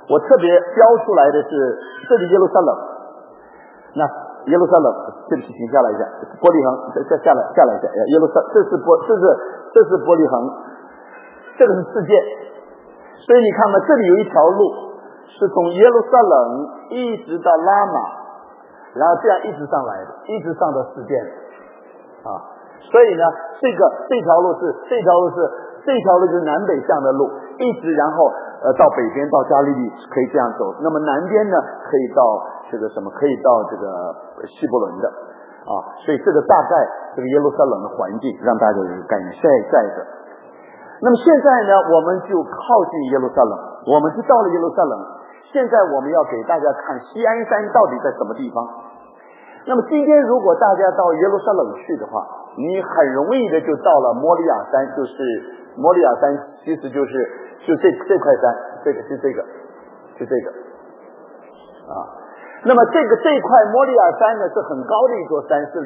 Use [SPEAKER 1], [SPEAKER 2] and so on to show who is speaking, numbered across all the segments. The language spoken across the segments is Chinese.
[SPEAKER 1] 我特别标出来的是这里耶路撒冷，那耶路撒冷，对不起，停下来一下，伯利恒，再下来一下，耶路撒，这是伯利恒，这个是世界。所以你看嘛，这里有一条路是从耶路撒冷一直到拉玛，然后这样一直上来的，一直上到世界啊。所以呢，这条路就是南北向的路，一直然后到北边到加利利可以这样走，那么南边呢可以到这个什么，可以到这个希伯伦的啊。所以这个大概这个耶路撒冷的环境让大家有一个概念。再一个，那么现在呢，我们就靠近耶路撒冷，我们就到了耶路撒冷。现在我们要给大家看锡安山到底在什么地方。那么今天如果大家到耶路撒冷去的话，你很容易的就到了摩利亚山，就是摩利亚山，其实就这块山，这个啊。那么这块摩利亚山呢是很高的一座山，是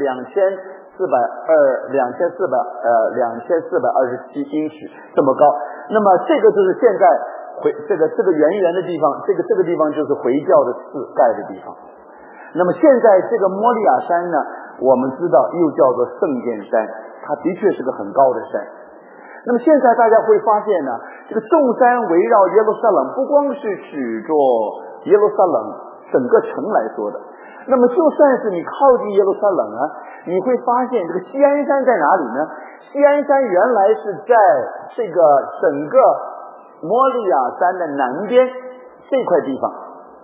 [SPEAKER 1] 2427英尺这么高。那么这个就是现在这个圆的地方，这个地方就是回教的寺盖的地方。那么现在这个摩利亚山呢，我们知道又叫做圣殿山，它的确是个很高的山。那么现在大家会发现呢，这个众山围绕耶路撒冷，不光是指着耶路撒冷整个城来说的，那么就算是你靠近耶路撒冷啊，你会发现这个锡安山在哪里呢？锡安山原来是在这个整个摩利亚山的南边这块地方。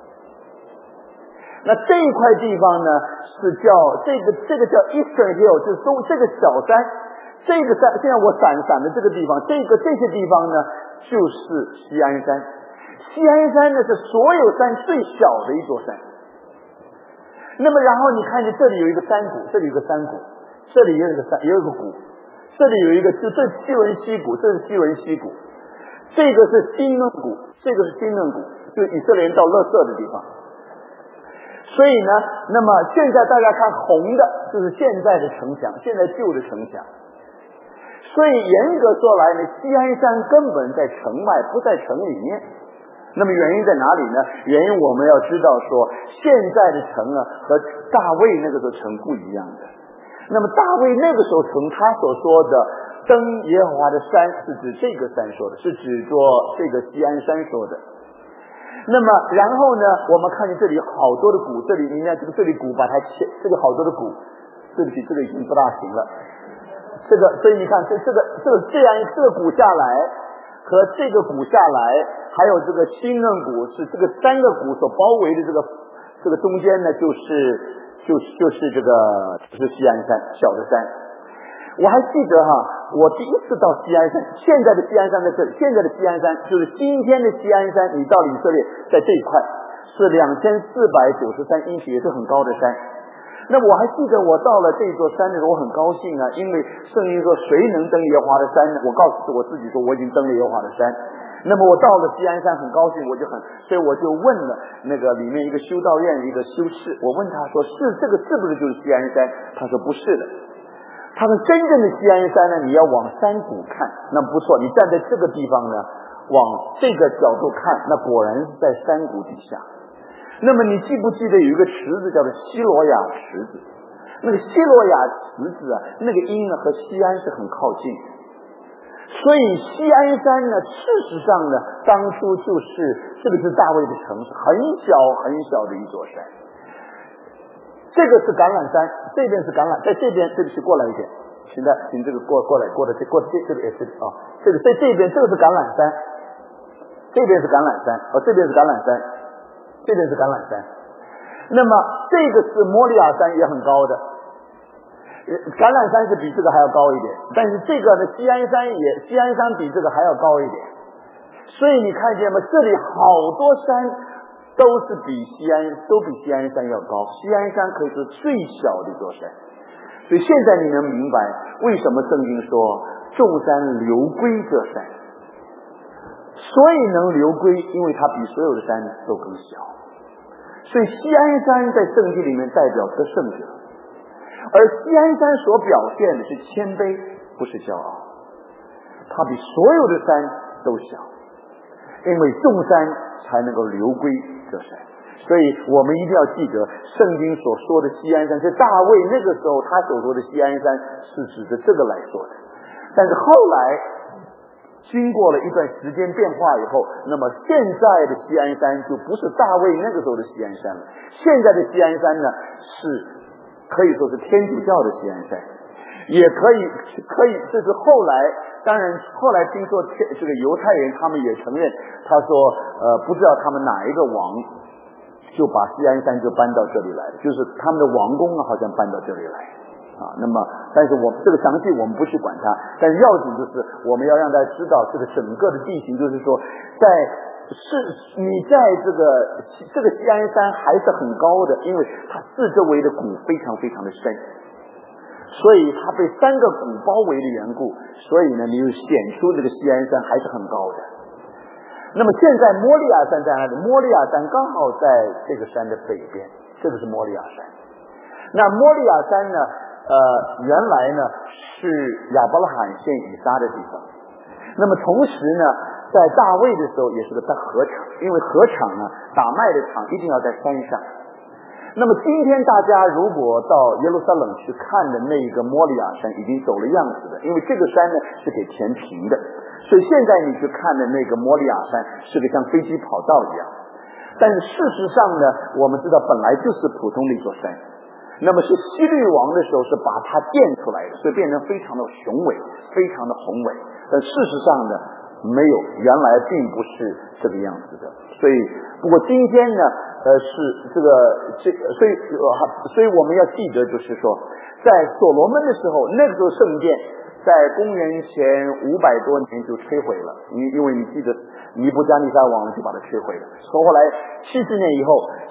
[SPEAKER 1] 那这一块地方呢，是叫这个叫 Eastern Hill， 就是这个小山，这个山现在我闪的这个地方，这些地方呢，就是锡安山。锡安山呢是所有山最小的一座山。那么然后你看见这里有一个山谷，这里有个山谷，这里也有一个谷，这里有一个就这西伦西谷，这是西伦西谷，这个是新嫩谷，这个是新嫩谷，就是以色列人到勒色的地方。所以呢，那么现在大家看红的就是现在的城墙，现在旧的城墙。所以严格说来呢，锡安山根本在城外，不在城里面。那么原因在哪里呢？原因我们要知道说，现在的城啊和大卫那个时候城不一样的。那么大卫那个时候城，他所说的登耶和华的山是指这个山说的，是指着这个锡安山说的。那么然后呢，我们看见这里好多的谷，这里你看这里谷把它切，这个好多的谷，对不起，这个已经不大行了。所以你看这个谷下来和这个谷下来，还有这个新嫩谷，是这个三个谷所包围的这个中间呢，就是锡安山，小的山。我还记得我第一次到锡安山，现在的锡安山在这里，现在的锡安山就是今天的锡安山，你到了以色列在这一块是2493英尺，也是很高的山。那我还记得我到了这座山的时候，我很高兴啊，因为圣经说谁能登耶和华的山呢？我告诉我自己说我已经登了耶和华的山。那么我到了锡安山很高兴，所以我就问了那个里面一个修道院的一个修士，我问他说这个是不是就是锡安山？他说不是的。他说真正的锡安山呢，你要往山谷看，那不错，你站在这个地方呢，往这个角度看，那果然是在山谷底下。那么你记不记得有一个池子叫做希罗亚池子？那个希罗亚池子啊，那个音呢和锡安是很靠近。所以锡安山呢，事实上呢，当初这个是大卫的城市，很小很小的一座山。这个是橄榄山，这边是橄榄，在这边对不起过来一点，请这个过来这个也是这个在这边这个是橄榄山，这边是橄榄山，这边是橄榄山，这边是橄榄山。那么这个是摩利亚山，也很高的。橄榄山是比这个还要高一点，但是这个呢，锡安山比这个还要高一点。所以你看见吗？这里好多山都比锡安山要高，锡安山可以是最小的一座山。所以现在你能明白为什么圣经说众山流归这山，所以能流归，因为它比所有的山都更小。所以锡安山在圣经里面代表得胜者，而锡安山所表现的是谦卑，不是骄傲，它比所有的山都小。 因为众山才能够流归这山。所以我们一定要记得圣经所说的锡安山，是大卫那个时候他所说的锡安山是指着这个来说的。但是后来经过了一段时间变化以后，那么现在的锡安山就不是大卫那个时候的锡安山了。现在的锡安山呢，是可以说是天主教的锡安山，也可以，这是后来，当然后来听说这个犹太人他们也承认，他说不知道他们哪一个王就把锡安山就搬到这里来，就是他们的王宫好像搬到这里来啊。那么但是我这个详细我们不去管它，但是要紧就是我们要让大家知道这个整个的地形，就是说你在这个锡安山还是很高的，因为它四周围的谷非常非常的深，所以它被3个谷包围的缘故，所以呢你就显出这个锡安山还是很高的。那么现在摩利亚山在哪里？摩利亚山刚好在这个山的北边，这个是摩利亚山。那摩利亚山呢原来呢是亚伯拉罕献以撒的地方。那么同时呢在大卫的时候也是个大禾场，因为禾场呢打麦的场一定要在山上。那么今天大家如果到耶路撒冷去看的那个摩利亚山已经走了样子的，因为这个山呢是给填平的，所以现在你去看的那个摩利亚山是个像飞机跑道一样。但是事实上呢我们知道本来就是普通的一座山，那么是希律王的时候是把它建出来的，所以变成非常的雄伟，非常的宏伟。但事实上呢没有，原来并不是这个样子的。所以不过今天呢是所以我们要记得，就是说在所罗门的时候，那个时候圣殿在公元前500多年就摧毁了，因为你记得尼布加尼撒王就把它摧毁了。后来70年以后，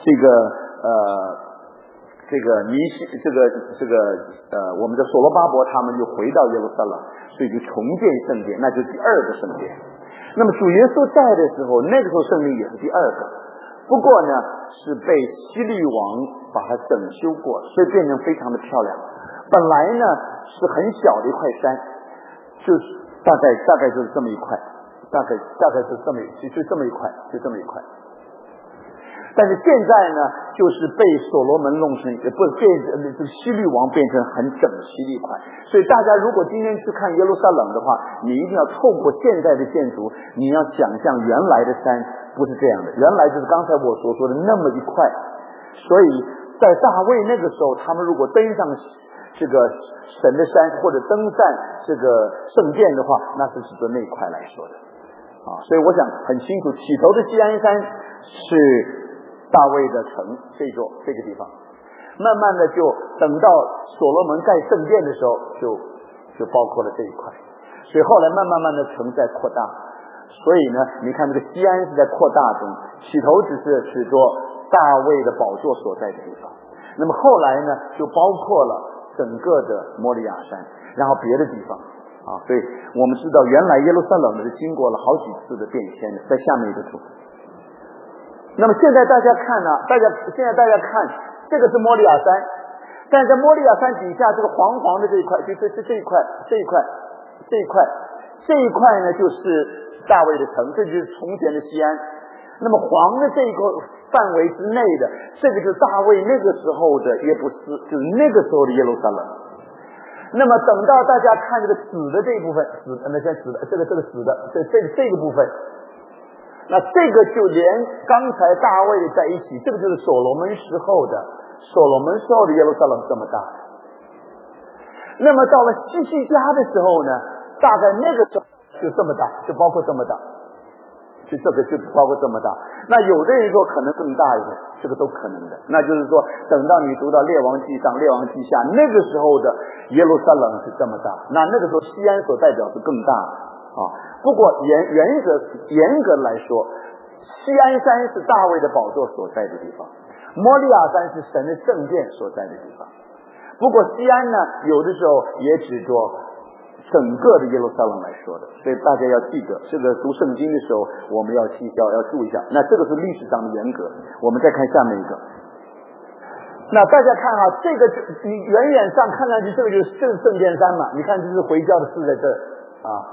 [SPEAKER 1] 我们的所罗巴伯他们就回到耶路撒冷，所以就重建圣殿，那就是第2个圣殿。那么主耶稣在的时候，那个时候圣殿也是第2个，不过呢是被希律王把它整修过，所以变成非常的漂亮。本来呢是很小的一块山，就是大概就是这么一块，大概是这么一块。但是现在呢就是被所罗门弄成希律王变成很整齐的一块。所以大家如果今天去看耶路撒冷的话，你一定要透过现在的建筑，你要想象原来的山不是这样的，原来就是刚才我所说的那么一块。所以在大卫那个时候，他们如果登上这个神的山或者登上这个圣殿的话，那是指着那一块来说的啊。所以我想很清楚，起头的锡安山是大卫的城，这个地方，慢慢的就等到所罗门盖圣殿的时候，就包括了这一块。所以后来慢慢的城在扩大，所以呢你看这个锡安是在扩大中，起头只是指着大卫的宝座所在的地方，那么后来呢就包括了整个的摩利亚山，然后别的地方啊。所以我们知道原来耶路撒冷是经过了好几次的变迁的。在下面一个图，那么现在大家看呢，现在大家看这个是摩利亚山，但是在摩利亚山底下这个黄黄的这一块，就是这一块呢就是大卫的城，这就是从前的锡安。那么黄的这个范围之内的，这个就是大卫那个时候的耶布斯，就是那个时候的耶路撒冷。那么等到大家看这个死的这一部分，这个部分，那这个就连刚才大卫在一起，这个就是所罗门时候的耶路撒冷这么大的。那么到了希西家的时候呢，大概那个时候就这么大，就包括这么大，就包括这么大。那有的人说可能更大一点，这个都可能的。那就是说等到你读到列王记上列王记下，那个时候的耶路撒冷是这么大，那个时候西安所代表是更大的啊。不过严格来说，锡安山是大卫的宝座所在的地方，摩利亚山是神的圣殿所在的地方。不过锡安呢有的时候也指着整个的耶路撒冷来说的。所以大家要记得，这个读圣经的时候我们要注意一下。那这个是历史上的严格。我们再看下面一个，那大家看啊，这个你远远上看上去这个就是圣殿山嘛，你看这是回教的寺在这啊。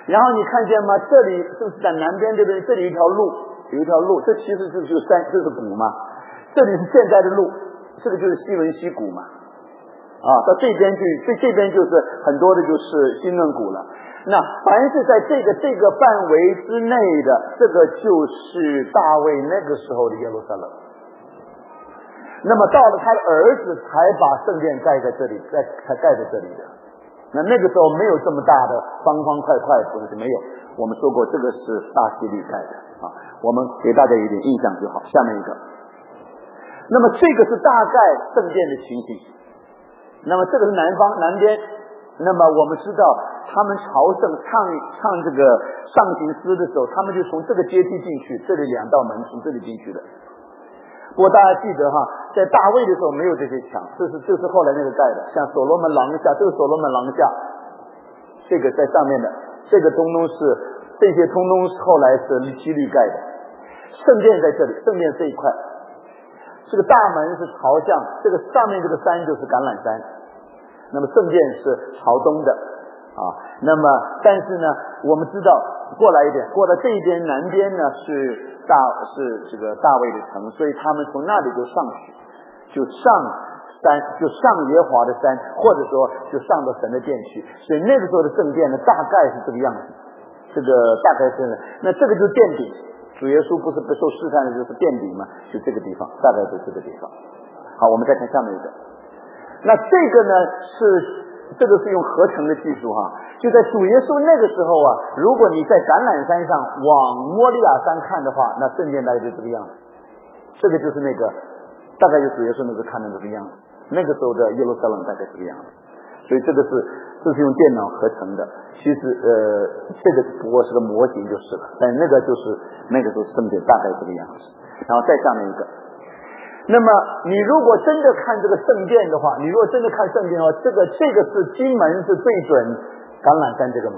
[SPEAKER 1] 然后你看见吗？这里是不是在南边对不对？这里有一条路，这其实就是山，这是谷嘛。这里是现在的路，这个就是西伦溪谷嘛。到这边去，这边就是很多的就是新嫩谷了。那凡是在这个范围之内的，这个就是大卫那个时候的耶路撒冷。那么到了他的儿子才把圣殿盖在这里，才盖在这里的。那个时候没有这么大的方方块块，不是没有。我们说过这个是大希律盖的我们给大家一点印象就好。下面一个，那么这个是大概圣殿的情形。那么这个是南边。那么我们知道他们朝圣唱这个上行诗的时候，他们就从这个阶梯进去，这里2道门从这里进去的。不过大家记得在大卫的时候没有这些墙，这是后来那个盖的，像所罗门廊下，这个所罗门廊下，这个在上面的，这些通通是后来是希律盖的。圣殿在这里，圣殿这一块，这个大门是朝向这个上面这个山就是橄榄山，那么圣殿是朝东的那么但是呢，我们知道过来一点，过到这一边南边呢是这个大卫的城，所以他们从那里就上去，就上山，就上耶和华的山，或者说就上到神的殿去。所以那个时候的圣殿呢，大概是这个样子，这个大概是那这个就是殿顶。主耶稣不是不受试探的就是殿顶嘛，就这个地方，大概是这个地方。好，我们再看下面一个。那这个呢是用合成的技术就在主耶稣那个时候如果你在橄榄山上往摩利亚山看的话，那圣殿大概就这个样子。这个就是那个大概就主耶稣那个看的这个样子，那个时候的耶路撒冷大概这个样子。所以这是用电脑合成的，其实这个不过是个模型就是了，但那个就是那个时候圣殿大概这个样子。然后再下面一个，那么你如果真的看这个圣殿的话，这个是金门是对准橄榄山这个门，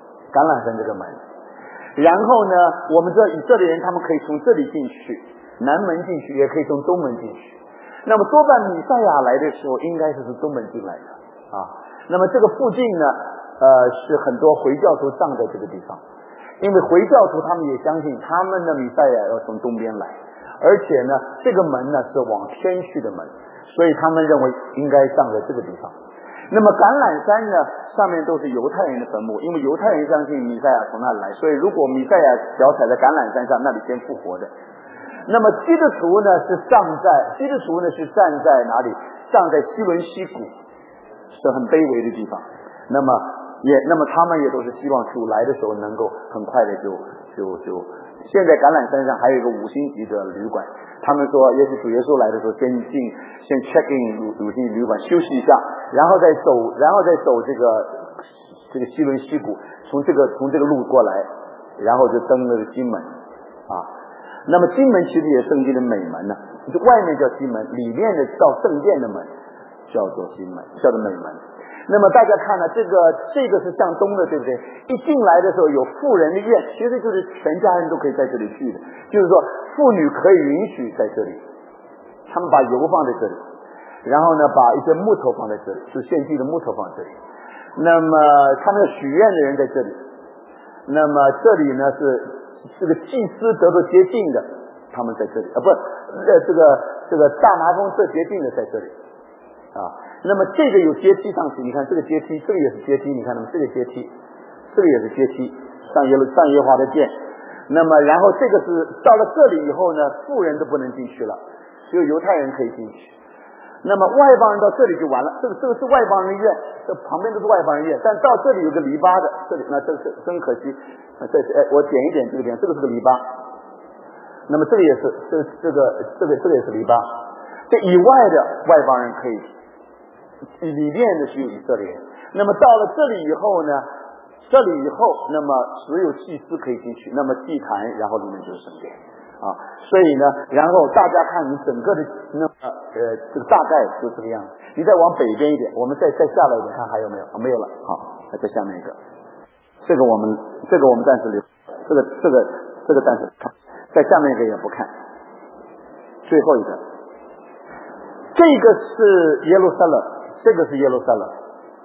[SPEAKER 1] 然后呢，我们知道以色列人他们可以从这里进去，南门进去，也可以从东门进去。那么多半弥赛亚来的时候，应该是从东门进来的那么这个附近呢，是很多回教徒葬在这个地方，因为回教徒他们也相信他们的弥赛亚要从东边来，而且呢，这个门呢是往天去的门，所以他们认为应该葬在这个地方。那么橄榄山呢，上面都是犹太人的坟墓，因为犹太人相信弥赛亚从那里来，所以如果弥赛亚脚踩在橄榄山上，那里先复活的。那么基督徒呢是站在哪里？站在西伦溪谷，是很卑微的地方。那么他们也都是希望主来的时候能够很快的就现在橄榄山上还有一个5星级的旅馆，他们说也许主耶稣来的时候先 check in 5星级旅馆休息一下，然后再走这个西伦溪谷，从这个路过来，然后就登那个金门那么金门其实也圣经的美门呢，就外面叫金门，里面的到圣殿的门叫做金门，叫做美门。那么大家看呢，这个是向东的，对不对？一进来的时候有妇人的院，其实就是全家人都可以在这里聚的，就是说妇女可以允许在这里，他们把油放在这里，然后呢把一些木头放在这里，是献祭的木头放在这里。那么他们许愿的人在这里，那么这里呢是这个祭司得到洁净的，他们在这里这个大麻风色洁净的在这里那么这个有阶梯上去，你看这个阶梯，这个也是阶梯，你看这个阶梯，这个也是阶梯上耶和华的殿。那么然后这个是到了这里以后呢，妇人都不能进去了，只有犹太人可以进去。那么外邦人到这里就完了，这个是外邦人院，这旁边都是外邦人院，但到这里有个篱笆的，这里那这是真可惜。我点一点这个点，这个是个篱笆。那么这个也是这个也是篱笆。这以外的外邦人可以，里面的是有以色列人。那么到了这里以后呢，那么只有祭司可以进去，那么祭坛，然后里面就是圣殿所以呢，然后大家看你整个的这个大概是这个样子。你再往北边一点，我们再下来一点，看还有没有？没有了。好，再下面一个，这个我们暂时留，这个暂时看，再下面一个也不看。最后一个，这个是耶路撒冷，这个是耶路撒冷。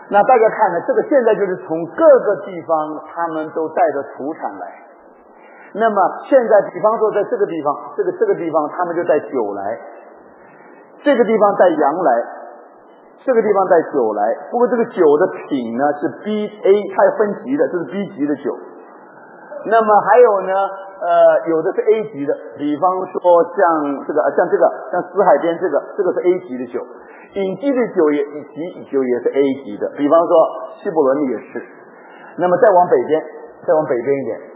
[SPEAKER 1] 那大家看呢，这个现在就是从各个地方他们都带着土产来。那么现在比方说在这个地方，这个地方他们就带酒来，这个地方带羊来，这个地方带酒来。不过这个酒的品呢是 BA， 它要分级的，这是 B 级的酒。那么还有呢，有的是 A 级的，比方说像死海边这个是 A 级的酒，隐基的酒也是 A 级的，比方说希伯伦也是。那么再往北边一点，